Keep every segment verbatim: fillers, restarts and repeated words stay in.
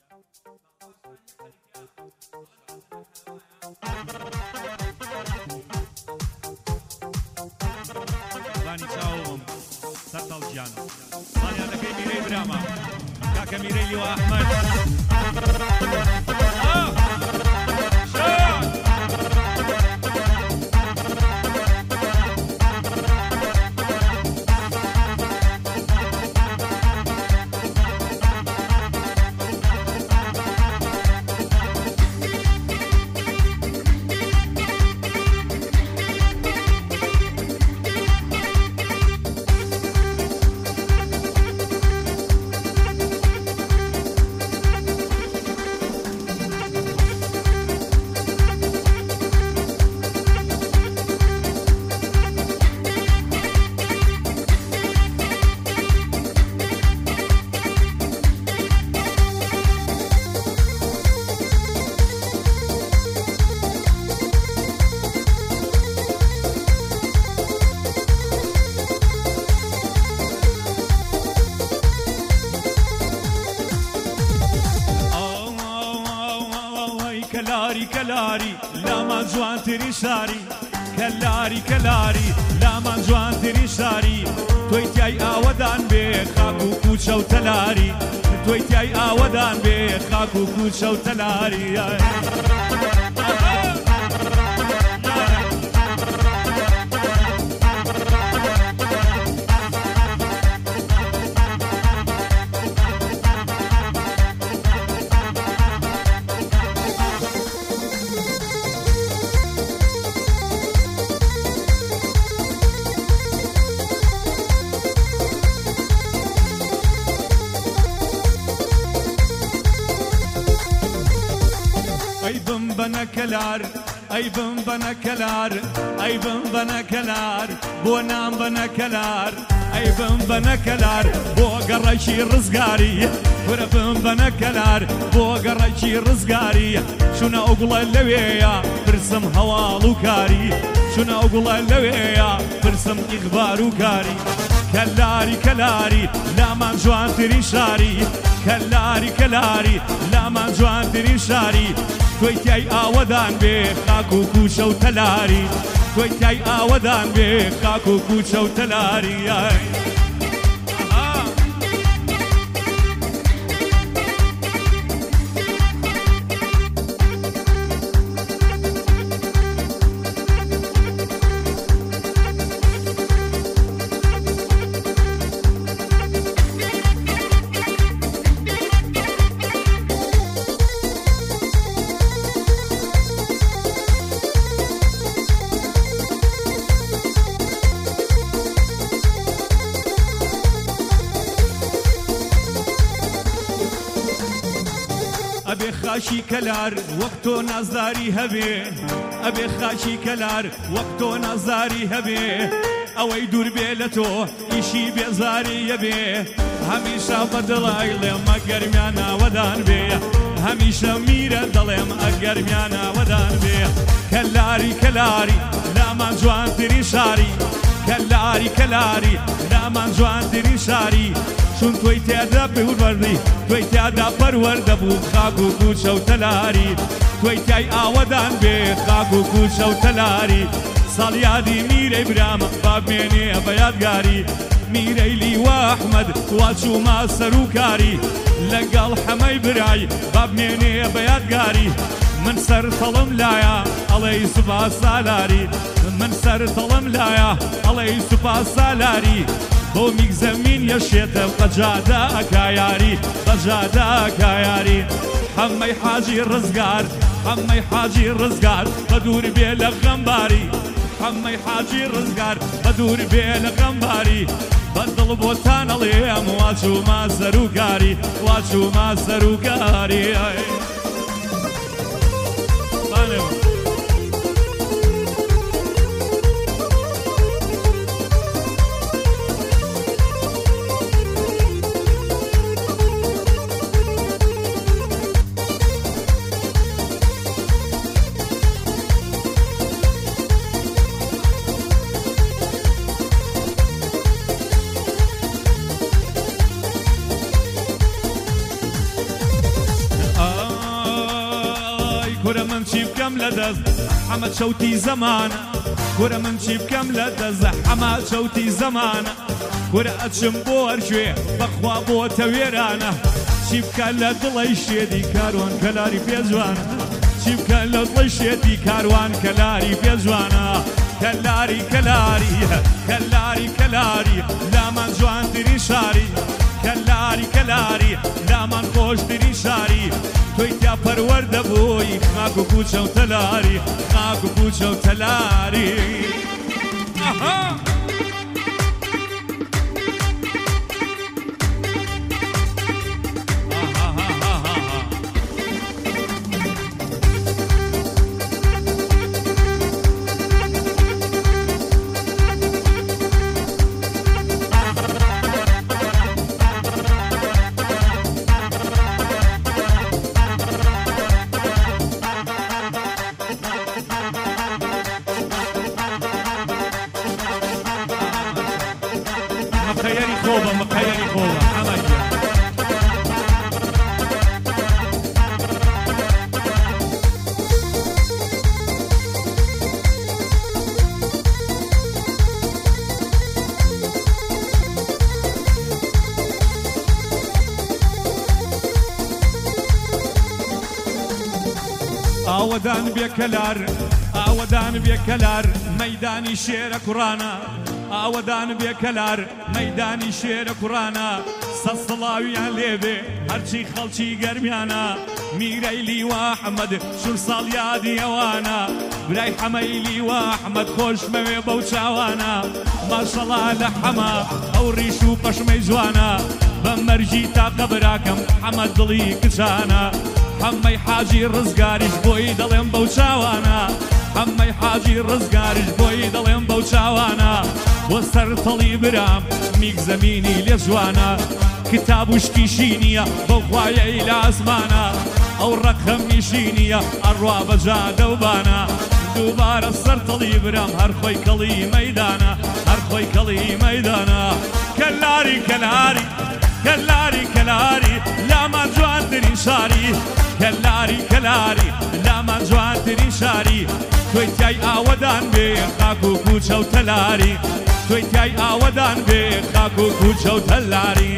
بانی چاوم سەرتاڵ گیانە ساڵیان دەکەی میرەی برامە کاکە میرەی لیوە ئەحمەد كلاري كلاري لا ما جوان تري شاري كلاري كلاري لا ما جوان تري شاري تويتي آودان بي خاكو كوچا و تلاري تويتي آودان بي خاكو كوچا و تلاري أي بم بنا كلار أي بم بنا كلار أي بم بنا كلار بو نام بنا كلار أي بم بنا كلار بو قرشي رزقاري ورا بم بنا كلار بو قرشي رزقاري شنا أقول اللويا برسم هوالو كاري شنا أقول اللويا برسم إخبارو كاري كلاري كلاري لا ما جوان تري شاري كلاري كلاري لا ما جوان تري شاري تويتي آودان بي خاكو كوچا و تلاري تويتي آودان بي خاكو كوچا و تلاري أبي خاشي كلار وقتو نظاري هبي أبي خاشي كلار وقتو نظاري هبي أو يدور بيلتو يشي بيزاري يبي هميشة بدلاي لما قرميانا ودان بي هميشة ميرة دلم أقرميانا ودان بي كلاري كلاري لا ما جوان تري شاري كلاري كلاري لا ما جوان تري شاري شون توي تادا بوردي توي تادا پرورده بو خاكو كوچا و تلاري توي تاي آودان بي خاكو كوچا و تلاري صاليادي ميري برام باب ميني بيادگاري ميري لي واحمد واتشو ما سروكاري لقال حمي براي باب ميني بيادگاري من سر طلم لايا علي سبا سالاري من سر طلم لايا علي سبا سالاري بوميك زمين يشيت قجادا كاياري قجادا كاياري حمي حاجي الرزقار حمي حاجي الرزقار بدور بيل غنباري حمي حاجي الرزقار بدور بيل غنباري بدل بوتان اليوم واتشو ما سروكاري واتشو ما سروكاري چی بکەم لە دەست حەمە چەوتی زەمانە کورە من چی بکەم لە دەست حەمە چەوتی زەمانە کورە ئەچم بۆ هەرگوێ بەخوا بۆتە وێرانە چی بکە لە دڵی شێدی کاروان کەلاری پێجوانە چی بکە لە دڵی شێدی کاروان کەلاری پێجوانە کەلاری کەلاری کەلاری کەلاری لامان جوانترین شاری کەلاری کەلاری لامان خۆشترین شاری تۆی تا پەروەردە بووی خاک و کوچە و تەلاری خاک و کوچە و تەلاری مخيري خوبة مخيري خوبة حمد ئاوەدان بێکەلار ئاوەدان بێکەلار مەیدانی شێرە کوڕانە ئاوەدان بێکەلار مەیدانی شێرە کوڕانە سەد سڵاویان لێبێ هەرچی خەڵکی گەرمیانە میرەی لیوا حەمەد شور ساڵ یادی ئەوانە برای حەمەی لیوا حەمەد خۆشمەوێ بەو چاوانە ماشەڵا لە حەمە ئەو ڕیش و پەشمەی جوانە بە مەرجی تاقە براکەم حەمەد دڵی کچانە حەمەی حاجی ڕزگاریش بۆی دەڵێم بەو چاوانە حەمەی حاجی ڕزگاریش بۆی دەڵێم بەو چاوانە وە سەرتەڵی برام میک زەمینی لێ جوانە کتاب و شتیشی نییە بەو خوایەی لە ئاسمانە ئەو ڕەقەمیشی نییە ئەڕوا بە جادە و بانە دووبارە سەرتەڵی برام هەر خۆی کەڵی مەیدانە هەر خۆی کەڵی مەیدانە کەلاری کەلاری کەلاری کەلاری لامان جوانترین شاری کەلاری کەلاری لامان جوانترین شاری تۆی تای ئاوەدان بێ خاک و کوچە و تەلاری تۆی تای ئاوەدان بێ خاک و کوچە و تەلاری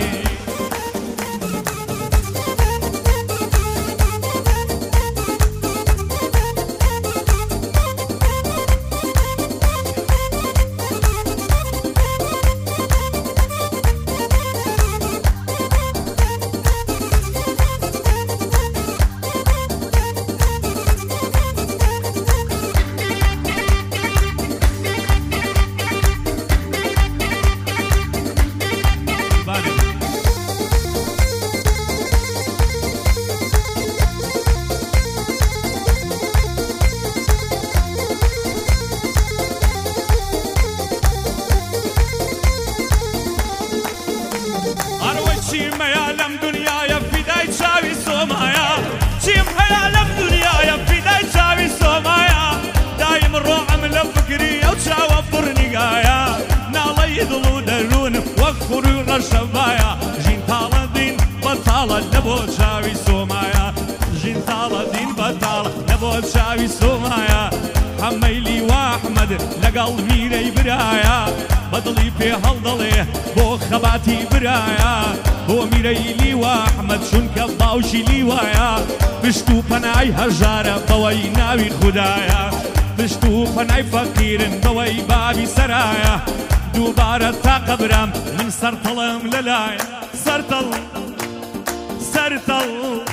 چیم هەیە لەم دنیایە فیدای چاوی سۆمایە چیم هەیە لەم دنیایە فیدای چاوی سۆمایە دایم ڕۆعم لە فکری ئەو چاوە پڕنیگایە ناڵەی دڵ و دەروون وەک خوڕی و ڕەشەبایە ژین تاڵە دین بەتاڵە لە بۆ چاوی سۆمایە ژین تاڵە دین بەتاڵە لە بۆ چاوی سۆمایە حەمەی لیوا حەمەد لەگەڵ میرەی برایە بەدڵی پێ هەڵدەڵێ بۆ خەباتی برایە بۆ میرەی لیوا حەمەد چونکە باوشی لیوایە پشت و پەنای هەژارە بەوەی ناوی خودایە پشت و پەنای فەقیرن بەوەی بابی سەرایە دووبارە تاقە برام من سەرتەڵم لەلایە سەرتەڵ سەرتەڵ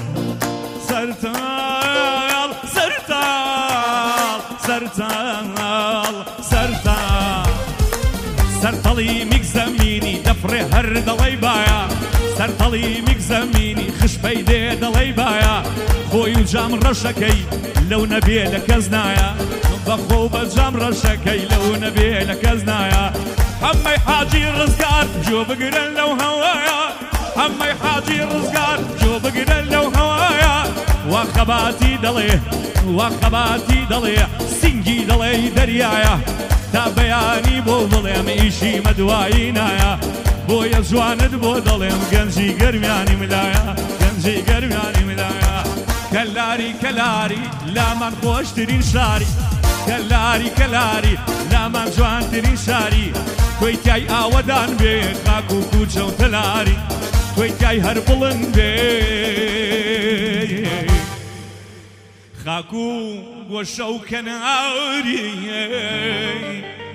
سەرتەڵ سەرتەڵ سەرتەڵ سەرتەڵ سەرتەڵی میک زەمینی دەفڕێ هەر دەڵێی باە سەرتەڵی میک زەمینی خشپەی دێ دەڵێی باە خۆی و جام ڕەشەکەی لەو نەبێ لە کەس نایە بەخۆ بە جام ڕەشەکەی لەو نەبێ لە کەس نایە حەمەی حاجی ڕزگار جۆ بگرن لەو هەوایە حەمەی حاجی ڕزگار جۆ بگرن لەو هەوایە وا خەباتی دەڵێ وا خەباتی دەڵێ سینگی دەڵێ دەریایە تا بەیانی بۆ بڵێم ئیشی مەدوایی نایە بۆیە جوانت بۆ دەڵێم گەنجی گەرمیانی ملایە گەنجی گەرمیانی ملایە کەلاری کەلاری لامان خۆشترین شاری کەلاری کەلاری لامان جوانترین شاری تۆی تای ئاوەدان بێ خاک و کوچە و تەلاری تۆی تای هەر بڵند بێ خاک و گۆشە و کەناری